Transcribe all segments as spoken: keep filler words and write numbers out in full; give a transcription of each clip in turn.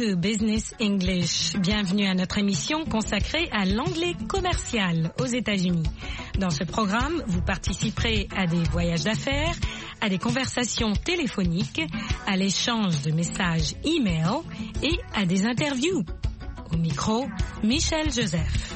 to Business English. Bienvenue à notre émission consacrée à l'anglais commercial aux États-Unis. Dans ce programme, vous participerez à des voyages d'affaires, à des conversations téléphoniques, à l'échange de messages e-mail et à des interviews. Au micro, Michel Joseph.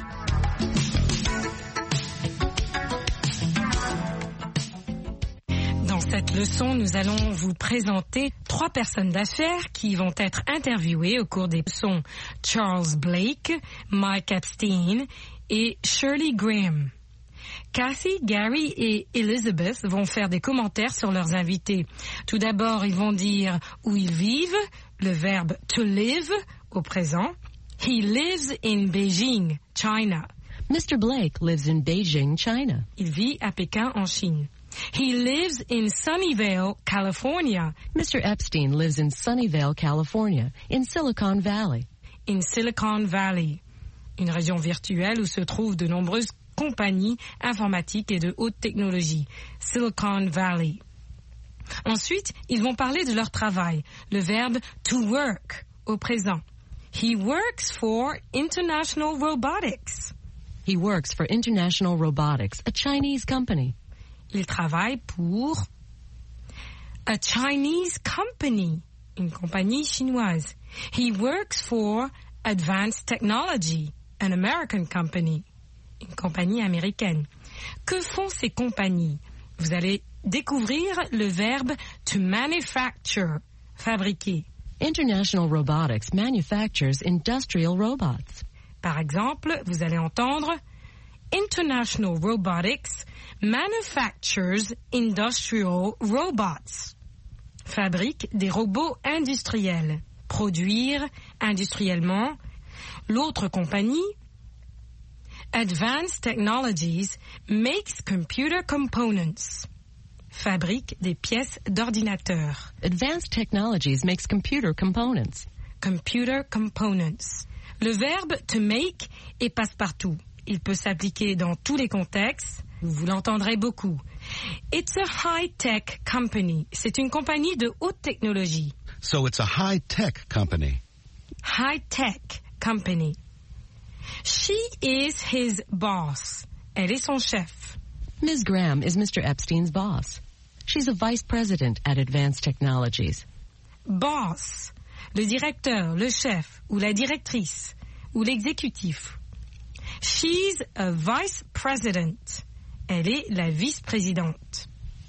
Dans cette leçon, nous allons vous présenter trois personnes d'affaires qui vont être interviewées au cours des leçons: Charles Blake, Mike Epstein et Shirley Graham. Kathy, Gary et Elizabeth vont faire des commentaires sur leurs invités. Tout d'abord, ils vont dire où ils vivent, le verbe to live au présent. He lives in Beijing, China. Mister Blake lives in Beijing, China. Il vit à Pékin, en Chine. He lives in Sunnyvale, California. Mister Epstein lives in Sunnyvale, California, in Silicon Valley. In Silicon Valley, une région virtuelle où se trouvent de nombreuses compagnies informatiques et de haute technologie. Silicon Valley. Ensuite, ils vont parler de leur travail, le verbe to work au présent. He works for International Robotics. He works for International Robotics, a Chinese company. Il travaille pour a Chinese company, une compagnie chinoise. He works for Advanced Technology, an American company, une compagnie américaine. Que font ces compagnies? Vous allez découvrir le verbe to manufacture, fabriquer. International Robotics manufactures industrial robots. Par exemple, vous allez entendre International Robotics manufactures industrial robots. Fabrique des robots industriels. Produire industriellement. L'autre compagnie, Advanced Technologies, makes computer components. Fabrique des pièces d'ordinateur. Advanced Technologies makes computer components. Computer components. Le verbe to make est passe-partout. Il peut s'appliquer dans tous les contextes. Vous l'entendrez beaucoup. It's a high-tech company. C'est une compagnie de haute technologie. So it's a high-tech company. High-tech company. She is his boss. Elle est son chef. Miz Graham is Mister Epstein's boss. She's a vice president at Advanced Technologies. Boss, le directeur, le chef, ou la directrice, ou l'exécutif. She's a vice president. Elle est la vice-présidente.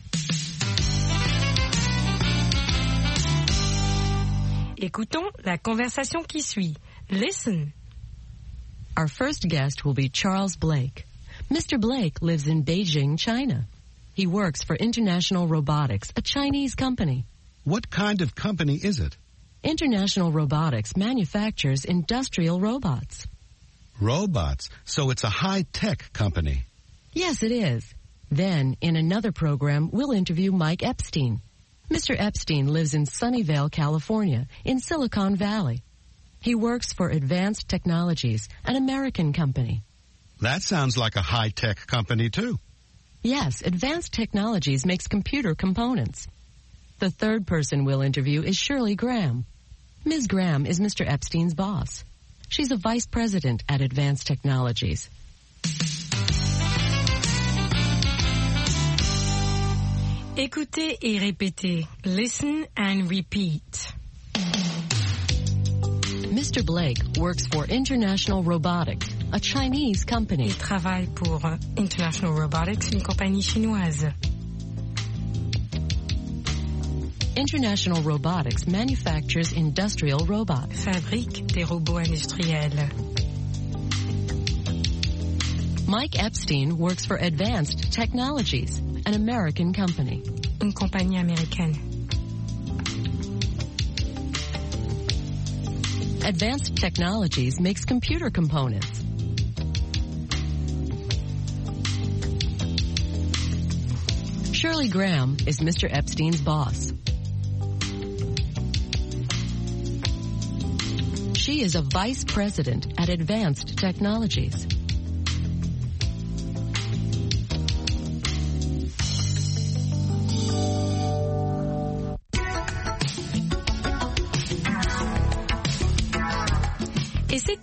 Écoutons la conversation qui suit. Listen. Our first guest will be Charles Blake. Mister Blake lives in Beijing, China. He works for International Robotics, a Chinese company. What kind of company is it? International Robotics manufactures industrial robots. Robots. So it's a high-tech company. Yes, it is. Then, in another program, we'll interview Mike Epstein. Mister Epstein lives in Sunnyvale, California, in Silicon Valley. He works for Advanced Technologies, an American company. That sounds like a high-tech company, too. Yes, Advanced Technologies makes computer components. The third person we'll interview is Shirley Graham. Miz Graham is Mister Epstein's boss. She's a vice president at Advanced Technologies. Écoutez et répétez. Listen and repeat. Mister Blake works for International Robotics, a Chinese company. Il travaille pour International Robotics, une compagnie chinoise. International Robotics manufactures industrial robots. Fabrique des robots industriels. Mike Epstein works for Advanced Technologies, an American company. Une compagnie américaine. Advanced Technologies makes computer components. Shirley Graham is Mister Epstein's boss. She is a vice president at Advanced Technologies.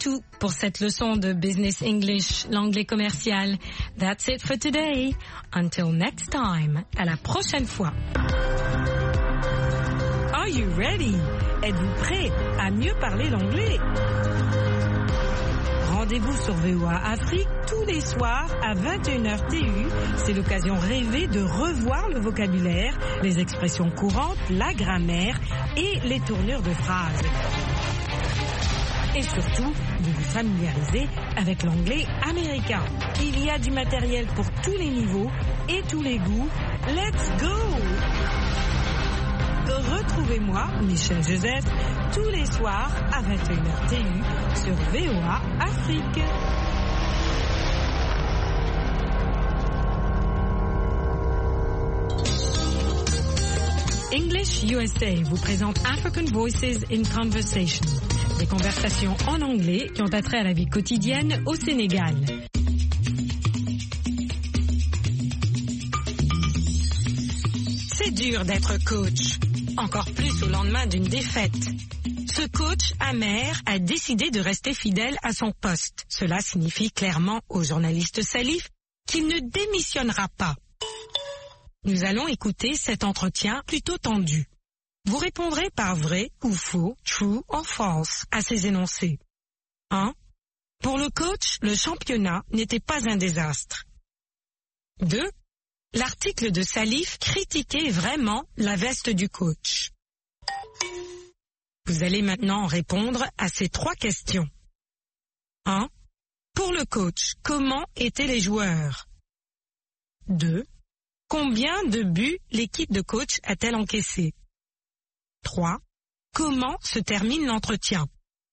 tout pour cette leçon de Business English, l'anglais commercial. That's it for today. Until next time. À la prochaine fois. Are you ready? Êtes-vous prêt à mieux parler l'anglais? Rendez-vous sur V O A Afrique tous les soirs à vingt et une heures T U. C'est l'occasion rêvée de revoir le vocabulaire, les expressions courantes, la grammaire et les tournures de phrases. Et surtout, de vous familiariser avec l'anglais américain. Il y a du matériel pour tous les niveaux et tous les goûts. Let's go! Retrouvez-moi, Michel Joseph, tous les soirs à vingt et une heures T U sur V O A Afrique. English U S A vous présente African Voices in Conversation, des conversations en anglais qui ont attrait à la vie quotidienne au Sénégal. C'est dur d'être coach, encore plus au lendemain d'une défaite. Ce coach amer a décidé de rester fidèle à son poste. Cela signifie clairement au journaliste Salif qu'il ne démissionnera pas. Nous allons écouter cet entretien plutôt tendu. Vous répondrez par vrai ou faux, true or false, à ces énoncés. un. Pour le coach, le championnat n'était pas un désastre. deux. L'article de Salif critiquait vraiment la veste du coach. Vous allez maintenant répondre à ces trois questions. un. Pour le coach, comment étaient les joueurs? deux. Combien de buts l'équipe de coach a-t-elle encaissé? trois. Comment se termine l'entretien?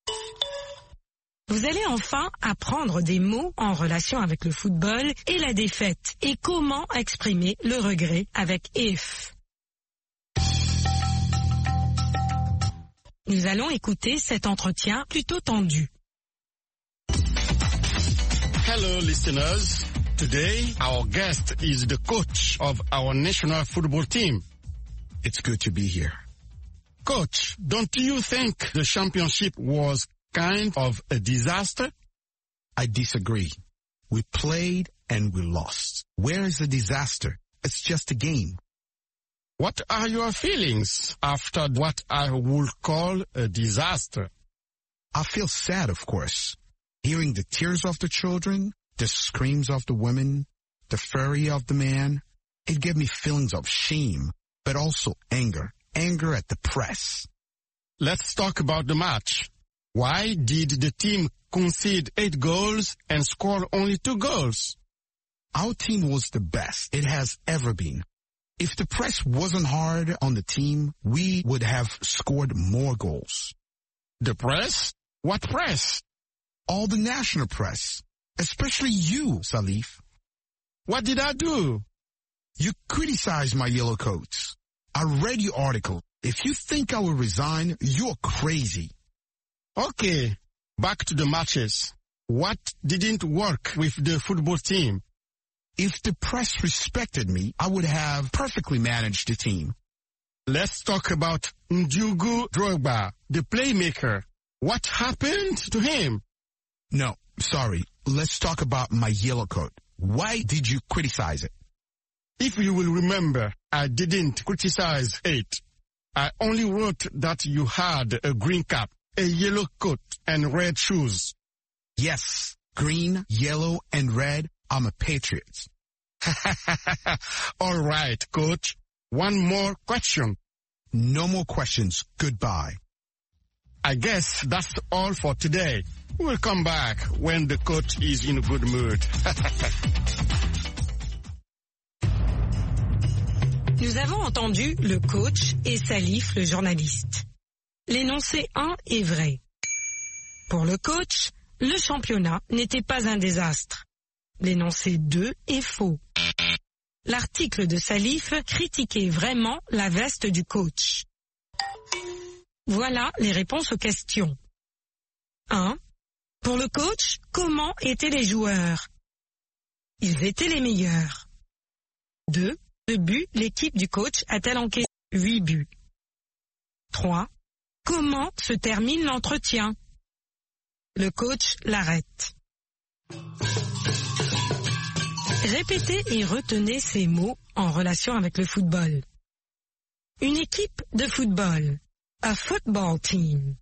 Vous allez enfin apprendre des mots en relation avec le football et la défaite et comment exprimer le regret avec if. Nous allons écouter cet entretien plutôt tendu. Hello, listeners. Today, our guest is the coach of our national football team. It's good to be here. Coach, don't you think the championship was kind of a disaster? I disagree. We played and we lost. Where is the disaster? It's just a game. What are your feelings after what I would call a disaster? I feel sad, of course. Hearing the tears of the children, the screams of the women, the fury of the man, it gave me feelings of shame, but also anger. Anger at the press. Let's talk about the match. Why did the team concede eight goals and score only two goals? Our team was the best it has ever been. If the press wasn't hard on the team, we would have scored more goals. The press? What press? All the national press. Especially you, Salif. What did I do? You criticized my yellow coats. I read your article. If you think I will resign, you're crazy. Okay, back to the matches. What didn't work with the football team? If the press respected me, I would have perfectly managed the team. Let's talk about Ndiogu Drogba, the playmaker. What happened to him? No, sorry. Let's talk about my yellow coat. Why did you criticize it? If you will remember, I didn't criticize it. I only wrote that you had a green cap, a yellow coat, and red shoes. Yes, green, yellow, and red. I'm a patriot. All right, coach. One more question. No more questions. Goodbye. I guess that's all for today. We'll come back when the coach is in a good mood. Nous avons entendu le coach et Salif, le journaliste. L'énoncé un est vrai. Pour le coach, le championnat n'était pas un désastre. L'énoncé deux est faux. L'article de Salif critiquait vraiment la veste du coach. Voilà les réponses aux questions. un. Pour le coach, comment étaient les joueurs? Ils étaient les meilleurs. deux. De buts, l'équipe du coach a-t-elle encaissé? huit buts. trois. Comment se termine l'entretien? Le coach l'arrête. Répétez et retenez ces mots en relation avec le football. Une équipe de football. A football team.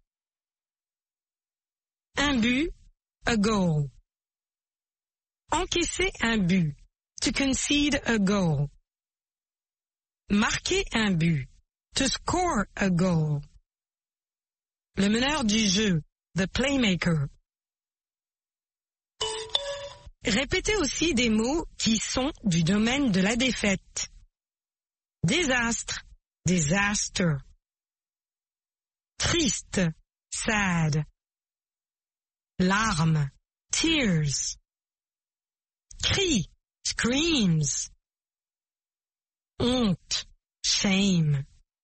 Un but. A goal. Encaisser un but. To concede a goal. Marquer un but. To score a goal. Le meneur du jeu. The playmaker. Répétez aussi des mots qui sont du domaine de la défaite. Désastre. Disaster. Triste. Sad. Larmes. Tears. Cri. Screams. Honte. Shame.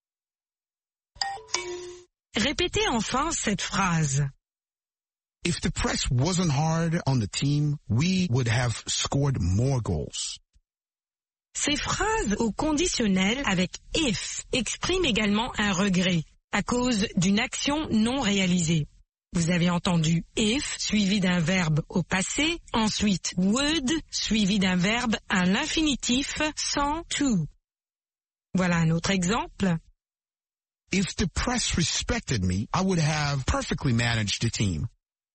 Répétez enfin cette phrase. If the press wasn't hard on the team, we would have scored more goals. Ces phrases au conditionnel avec if expriment également un regret à cause d'une action non réalisée. Vous avez entendu if suivi d'un verbe au passé, ensuite would suivi d'un verbe à l'infinitif sans to. Voilà un autre exemple. If the press respected me, I would have perfectly managed the team.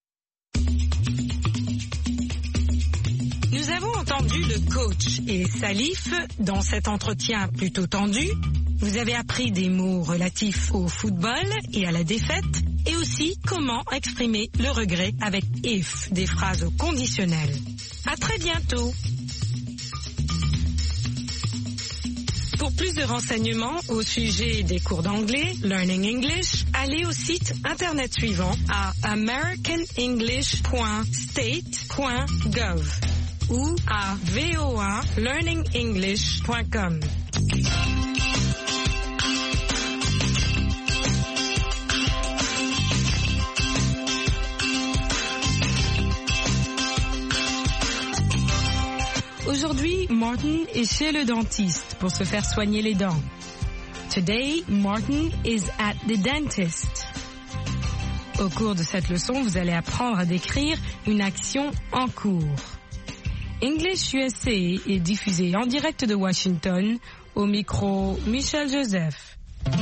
Nous avons entendu le coach et Salif dans cet entretien plutôt tendu. Vous avez appris des mots relatifs au football et à la défaite et aussi comment exprimer le regret avec if, des phrases au conditionnel. À très bientôt. Pour plus de renseignements au sujet des cours d'anglais, Learning English, allez au site internet suivant à american english point state point gov ou à v o a learning english point com. Aujourd'hui, Martin est chez le dentiste pour se faire soigner les dents. Today, Martin is at the dentist. Au cours de cette leçon, vous allez apprendre à décrire une action en cours. English U S A est diffusé en direct de Washington, au micro Michel Joseph.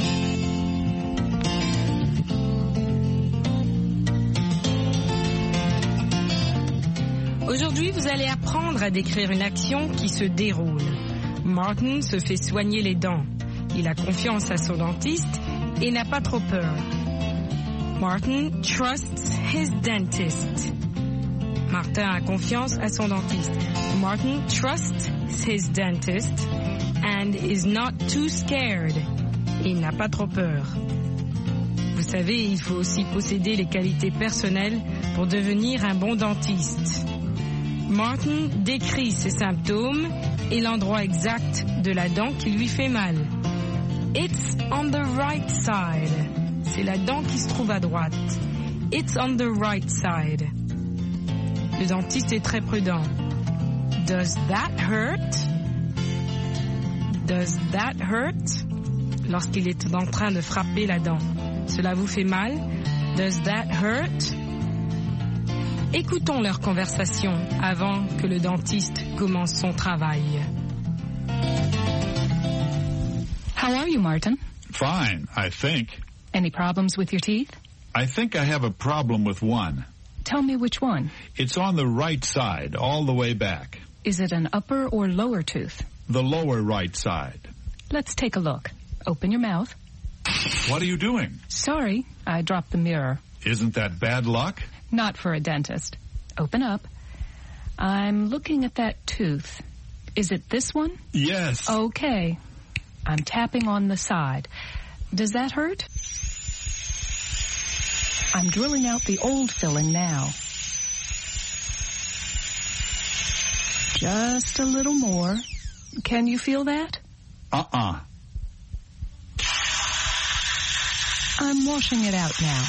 Aujourd'hui, vous allez apprendre à décrire une action qui se déroule. Martin se fait soigner les dents. Il a confiance à son dentiste et n'a pas trop peur. Martin trusts his dentist. Martin a confiance à son dentiste. Martin trusts his dentist and is not too scared. Il n'a pas trop peur. Vous savez, il faut aussi posséder les qualités personnelles pour devenir un bon dentiste. Martin décrit ses symptômes et l'endroit exact de la dent qui lui fait mal. It's on the right side. C'est la dent qui se trouve à droite. It's on the right side. Le dentiste est très prudent. Does that hurt? Does that hurt? Lorsqu'il est en train de frapper la dent. Cela vous fait mal? Does that hurt? Écoutons leur conversation avant que le dentiste commence son travail. How are you, Martin? Fine, I think. Any problems with your teeth? I think I have a problem with one. Tell me which one. It's on the right side, all the way back. Is it an upper or lower tooth? The lower right side. Let's take a look. Open your mouth. What are you doing? Sorry, I dropped the mirror. Isn't that bad luck? Not for a dentist. Open up. I'm looking at that tooth. Is it this one? Yes. Okay. I'm tapping on the side. Does that hurt? I'm drilling out the old filling now. Just a little more. Can you feel that? Uh-uh. I'm washing it out now.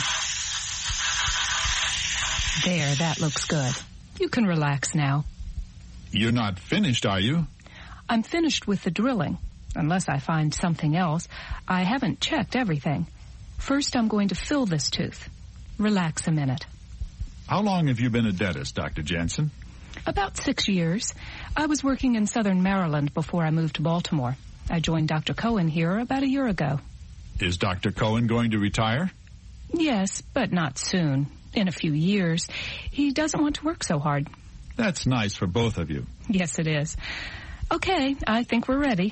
There, that looks good. You can relax now. You're not finished, are you? I'm finished with the drilling. Unless I find something else. I haven't checked everything. First, I'm going to fill this tooth. Relax a minute. How long have you been a dentist, Doctor Jensen? About six years. I was working in southern Maryland before I moved to Baltimore. I joined Doctor Cohen here about a year ago. Is Doctor Cohen going to retire? Yes, but not soon. In a few years. He doesn't want to work so hard. That's nice for both of you. Yes, it is. Okay, I think we're ready.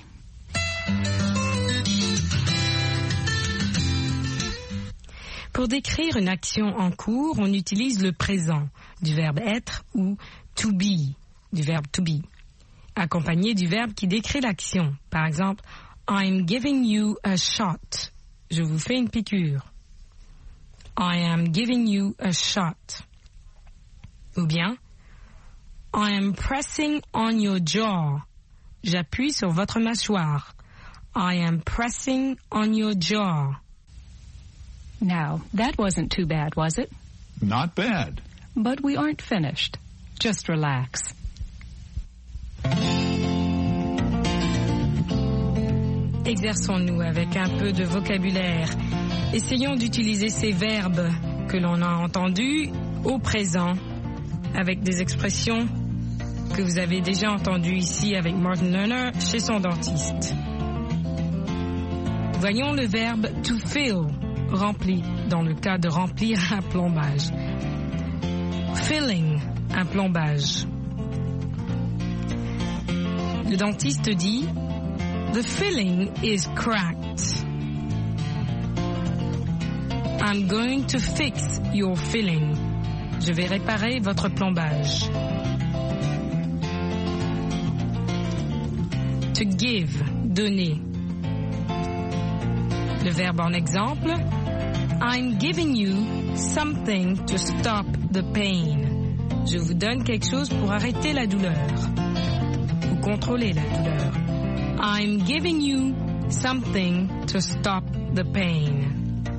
Pour décrire une action en cours, on utilise le présent du verbe être ou to be du verbe to be, accompagné du verbe qui décrit l'action. Par exemple, I'm giving you a shot. Je vous fais une piqûre. I am giving you a shot. Ou bien, I am pressing on your jaw. J'appuie sur votre mâchoire. I am pressing on your jaw. Now, that wasn't too bad, was it? Not bad. But we aren't finished. Just relax. Exerçons-nous avec un peu de vocabulaire. Essayons d'utiliser ces verbes que l'on a entendus au présent avec des expressions que vous avez déjà entendues ici avec Martin Lerner chez son dentiste. Voyons le verbe to fill, rempli, dans le cas de remplir un plombage. Filling, un plombage. Le dentiste dit The filling is cracked. I'm going to fix your filling. Je vais réparer votre plombage. To give, donner. Le verbe en exemple, I'm giving you something to stop the pain. Je vous donne quelque chose pour arrêter la douleur ou contrôler la douleur. I'm giving you something to stop the pain.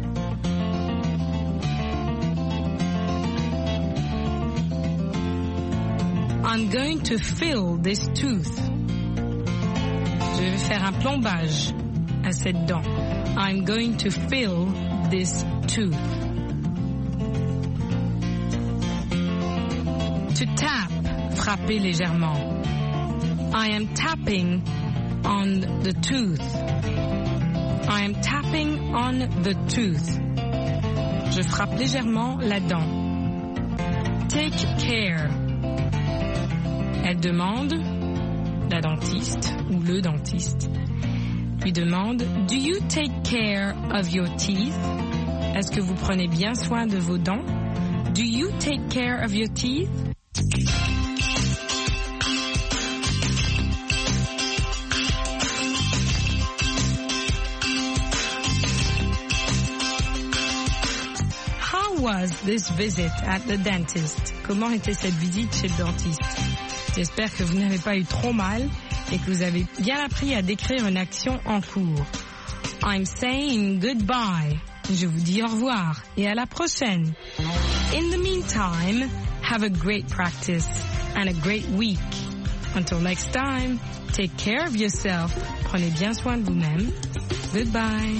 I'm going to fill this tooth. Je vais faire un plombage à cette dent. I'm going to fill this tooth. To tap, frapper légèrement. I am tapping on the tooth. I am tapping on the tooth. Je frappe légèrement la dent. Take care. Elle demande, la dentiste ou le dentiste, lui demande, Do you take care of your teeth? Est-ce que vous prenez bien soin de vos dents? Do you take care of your teeth? How was this visit at the dentist? Comment était cette visite chez le dentiste? J'espère que vous n'avez pas eu trop mal et que vous avez bien appris à décrire une action en cours. I'm saying goodbye. Je vous dis au revoir et à la prochaine. In the meantime, have a great practice and a great week. Until next time, take care of yourself. Prenez bien soin de vous-même. Goodbye.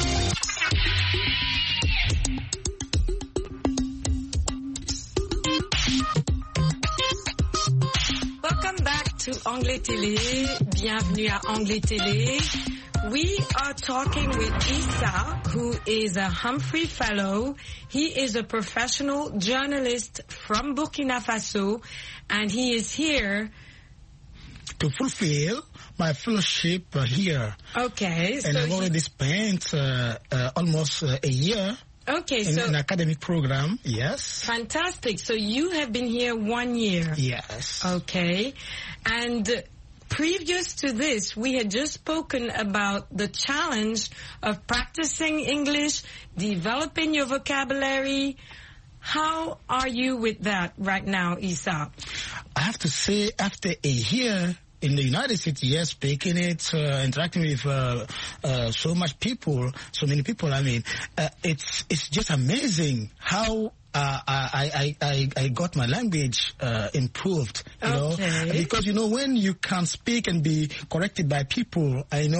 To Anglais Télé, bienvenue à Anglais Télé. We are talking with Issa, who is a Humphrey Fellow. He is a professional journalist from Burkina Faso, and he is here to fulfill my fellowship uh, here. Okay. And so I've already spent uh, uh, almost uh, a year. Okay, in so an academic program, yes. Fantastic. So you have been here one year. Yes. Okay. And previous to this, we had just spoken about the challenge of practicing English, developing your vocabulary. How are you with that right now, Issa? I have to say, after a year in the United States, yes, speaking it, uh, interacting with uh, uh, so much people, so many people, I mean, uh, it's it's just amazing how uh, I, I, I, I got my language uh, improved, you okay. know, because, you know, when you can speak and be corrected by people, I know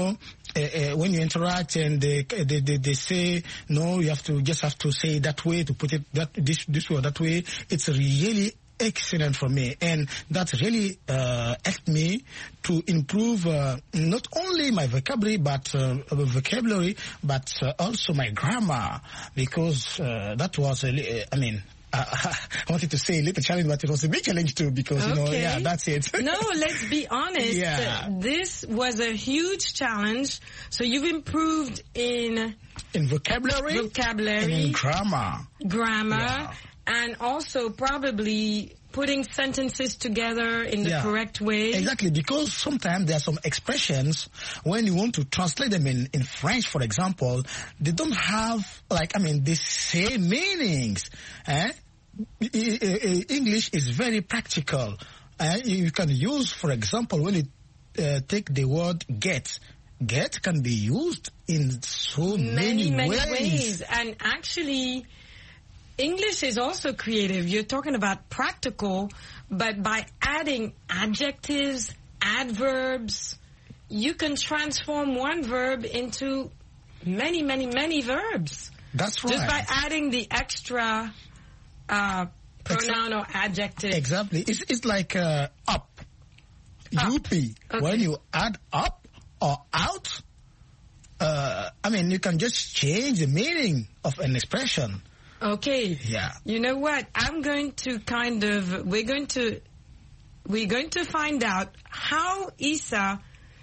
uh, uh, when you interact and they, they they they say no, you have to just have to say it that way, to put it that this this way or that way. It's really excellent for me, and that really uh, helped me to improve uh, not only my vocabulary but uh, vocabulary, but uh, also my grammar, because uh, that was a li- I mean. Uh, I wanted to say a little challenge, but it was a big challenge too, because, you know, Okay. yeah, that's it. No, let's be honest. Yeah. This was a huge challenge. So you've improved in In vocabulary, vocabulary, and in grammar. grammar, Yeah. and also probably putting sentences together in the Yeah. correct way. Exactly, because sometimes there are some expressions, when you want to translate them in, in French, for example, they don't have, like, I mean, the same meanings. Eh? I- I- I- English is very practical. Eh? You can use, for example, when you uh, take the word get, get can be used in so many, many, many ways. ways. And actually, English is also creative. You're talking about practical, but by adding adjectives, adverbs, you can transform one verb into many, many, many verbs. That's right. Just by adding the extra uh, pronoun or adjective. Exactly. It's, it's like uh, up. Up. U P. Okay. When you add up or out, uh, I mean, you can just change the meaning of an expression. Okay. Yeah. You know what? I'm going to kind of, we're going to, we're going to find out how Issa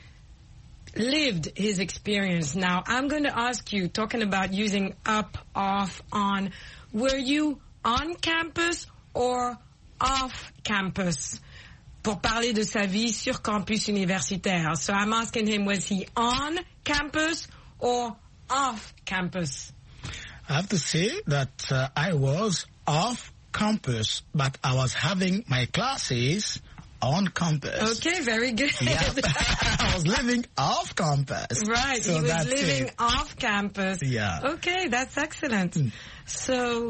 lived his experience. Now, I'm going to ask you, talking about using up, off, on, were you on campus or off campus? Pour parler de sa vie sur campus universitaire. So I'm asking him, was he on campus or off campus? I have to say that uh, I was off campus, but I was having my classes on campus. Okay, very good. Yeah. I was living off campus. Right, So he was that's living it. off campus. Yeah. Okay, that's excellent. So,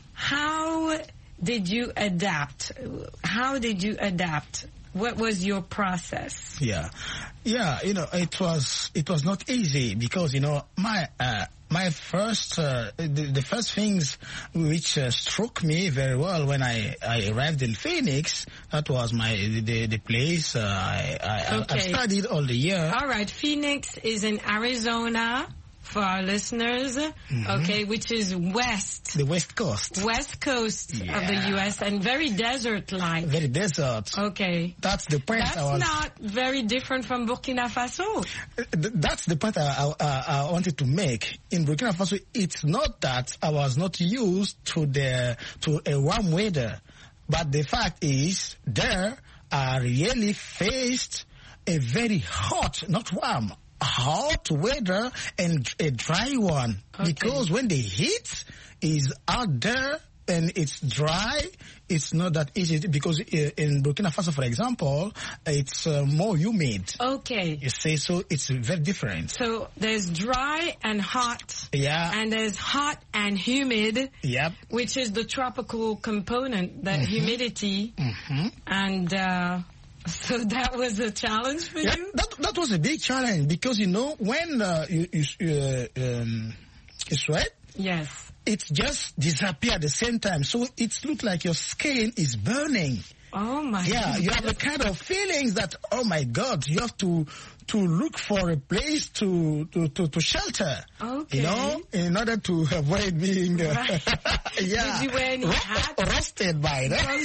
how did you adapt? How did you adapt? What was your process? Yeah, yeah. You know, it was it was not easy, because, you know, my uh, my first uh, the, the first things which uh, struck me very well when I, I arrived in Phoenix, that was my the the place uh, I I, Okay. I studied all the year. All right, Phoenix is in Arizona for our listeners. Okay, which is west, The West Coast, west coast of the Yeah. U S and very desert-like. very desert. Okay. That's the point. That's I was. not very different from Burkina Faso. Th- That's the point I, I, I wanted to make. In Burkina Faso, it's not that I was not used to the to a warm weather, but the fact is, there I really faced a very hot, not warm, hot weather and a dry one. Okay. Because when the heat is out there and it's dry, it's not that easy, because uh, in Burkina Faso, for example, it's uh, more humid. Okay. You see, so it's very different. So there's dry and hot. Yeah. And there's hot and humid, Yep. which is the tropical component, the humidity. Mm-hmm. And uh, so that was a challenge for Yeah, you? that that was a big challenge, because, you know, when uh, you you, uh, um, you sweat, Yes. it just disappears at the same time. So it looks like your skin is burning. Oh, my Yeah, God. you have a kind of feelings that, oh my God, you have to to look for a place to to, to, to shelter. Okay. You know, in order to avoid being uh, Right. yeah, Did you wear any ro- hat? roasted by that.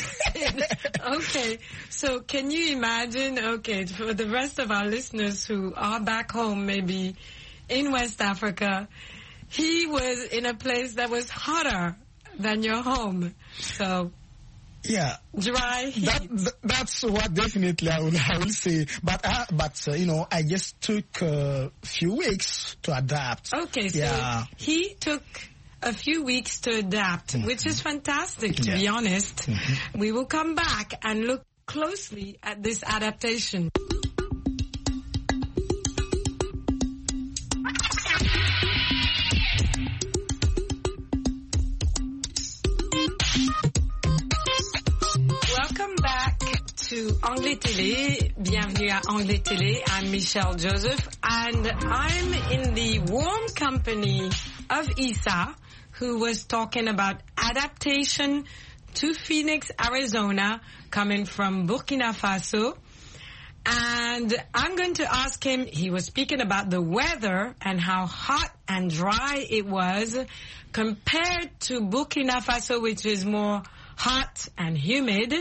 Okay, so can you imagine, okay, for the rest of our listeners who are back home, maybe in West Africa, he was in a place that was hotter than your home. So, Yeah. dry heat. That, th- that's what definitely I will, I will say. But, uh, but uh, you know, I just took a few weeks to adapt. Okay, so Yeah. he took a few weeks to adapt, which is fantastic, to Yeah. be honest. We will come back and look closely at this adaptation. Welcome back to Anglais Télé. Bienvenue à Anglais Télé. I'm Michelle Joseph, and I'm in the warm company of Issa, who was talking about adaptation to Phoenix, Arizona, coming from Burkina Faso. And I'm going to ask him, he was speaking about the weather and how hot and dry it was compared to Burkina Faso, which is more hot and humid.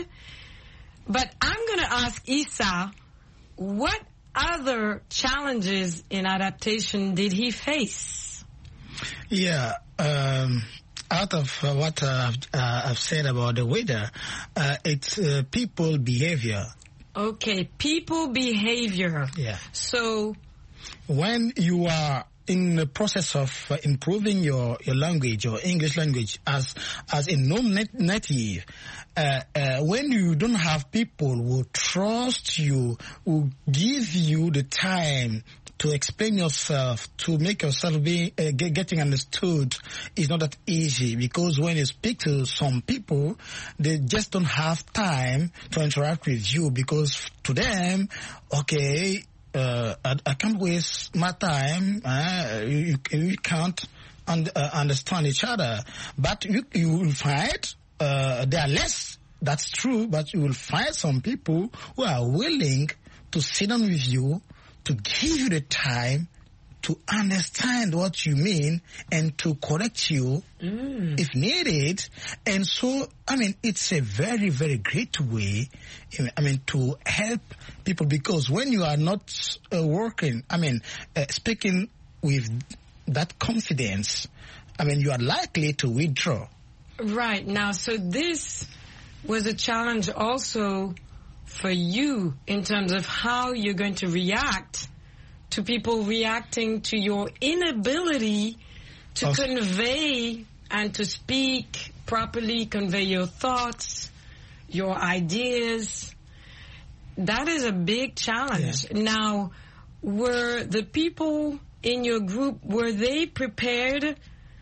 But I'm going to ask Issa, what other challenges in adaptation did he face? Yeah, um, out of uh, what uh, I've, uh, I've said about the weather, uh, it's uh, people behavior. Okay, people behavior. Yeah. So when you are in the process of uh, improving your, your language, your English language, as as a non-native, uh, uh, when you don't have people who trust you, who give you the time to explain yourself, to make yourself be uh, get, getting understood, is not that easy, because when you speak to some people, they just don't have time to interact with you, because to them, okay, uh, I, I can't waste my time. Uh, you, you can't un- uh, understand each other, but you, you will find uh, there are less. That's true, but you will find some people who are willing to sit down with you, to give you the time to understand what you mean and to correct you mm. if needed. And so, I mean, it's a very, very great way, I mean, to help people, because when you are not uh, working, I mean, uh, speaking with that confidence, I mean, you are likely to withdraw. Right. Now, so this was a challenge also for you in terms of how you're going to react to people reacting to your inability to oh. convey and to speak properly, convey your thoughts, your ideas. That is a big challenge. Yeah. Now, were the people in your group, were they prepared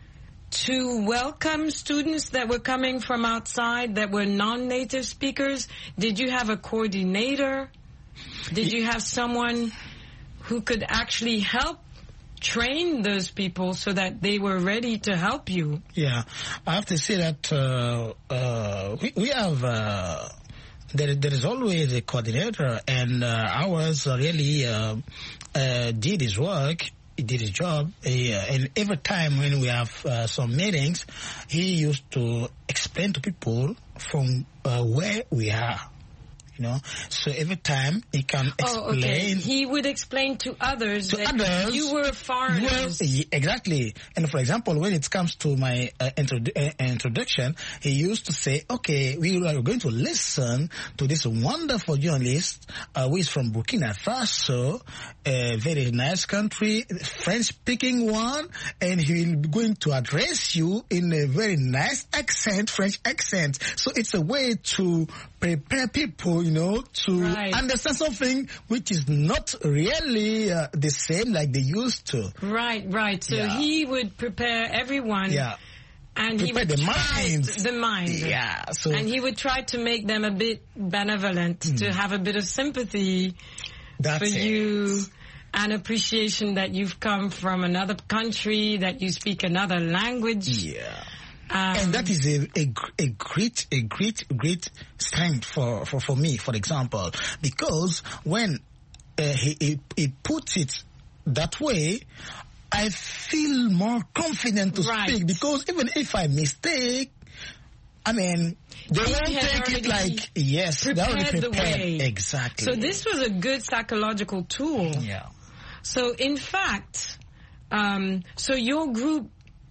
to welcome students that were coming from outside that were non-native speakers? Did you have a coordinator? Did you have someone who could actually help train those people so that they were ready to help you? Yeah, I have to say that uh, uh, we, we have, uh, there, there is always a coordinator, and uh, ours really uh, uh, did his work. He did his job, he, uh, and every time when we have uh, some meetings, he used to explain to people from uh, where we are, you know. So every time he can explain. Oh, okay. He would explain to others to that others, you were foreigners. Well, exactly. And for example, when it comes to my uh, introdu- uh, introduction, he used to say, okay, we are going to listen to this wonderful journalist uh, who is from Burkina Faso, a very nice country, French-speaking one, and he will be going to address you in a very nice accent, French accent. So it's a way to prepare people, you know, to right. understand something which is not really uh, the same like they used to. Right, right. So yeah. he would prepare everyone. Yeah. And prepare he would the try mind. The mind. Yeah. So. And he would try to make them a bit benevolent, mm. to have a bit of sympathy That's for it. you, and appreciation that you've come from another country, that you speak another language. Yeah. Um, and that is a, a, a great, a great, great strength for, for, for me, for example, because when uh, he, he, he puts it that way, I feel more confident to right. speak, because even if I mistake, I mean, they he won't take it like, yes, they already prepared. The way. Exactly. So this was a good psychological tool. Yeah. So in fact, um, so your group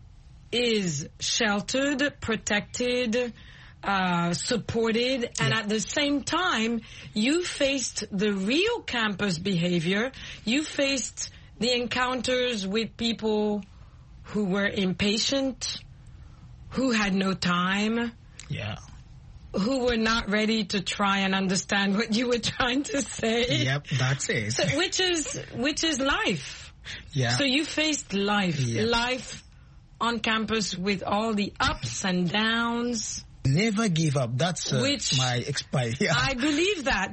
is sheltered, protected, uh, supported, and yeah. at the same time, you faced the real campus behavior. You faced the encounters with people who were impatient, who had no time, yeah, who were not ready to try and understand what you were trying to say. Yep, that's it. So, which is which is life. Yeah. So you faced life, yeah. life on campus with all the ups and downs. Never give up. That's uh, Which my, my yeah. I believe that.